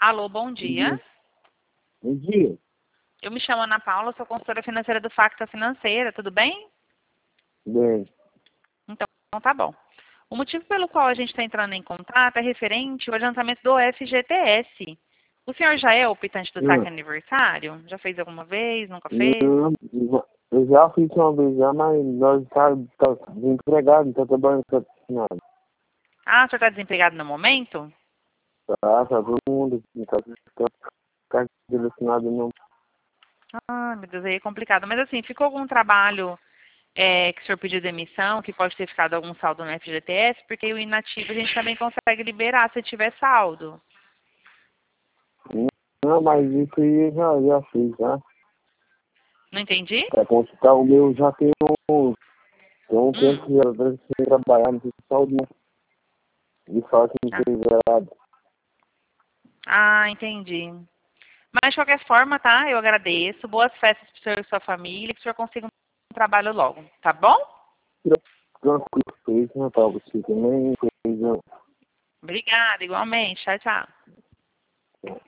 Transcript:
Alô, bom dia. Bom dia. Eu me chamo Ana Paula, sou consultora financeira do Facta Financeira, tudo bem? Bem, Então tá bom. O motivo pelo qual a gente está entrando em contato é referente ao adiantamento do FGTS. O senhor já é optante do saque não, aniversário? Já fez alguma vez? Nunca fez? não, eu já fiz uma vez já, mas nós tá desempregado, não tá trabalhando patrocinado. Ah, o senhor está desempregado no momento? Tá todo mundo, não tá direcionado não. Ah, meu Deus, aí é complicado. Mas assim, ficou algum trabalho que o senhor pediu demissão, que pode ter ficado algum saldo no FGTS? Porque o inativo a gente também consegue liberar se tiver saldo. Não, mas isso aí eu já fiz, já. Não entendi? Pra consultar o meu já tem um Hum. tempo que eu venho sem trabalhar, não tem saúde, não. E só que não tem zerado. Ah, entendi. Mas, de qualquer forma, tá? Eu agradeço. Boas festas para o senhor e sua família. Que o senhor consiga um trabalho logo. Tá bom? Tranquilo, fez, né, pra você também, fez, Obrigada, igualmente. Tchau, tchau.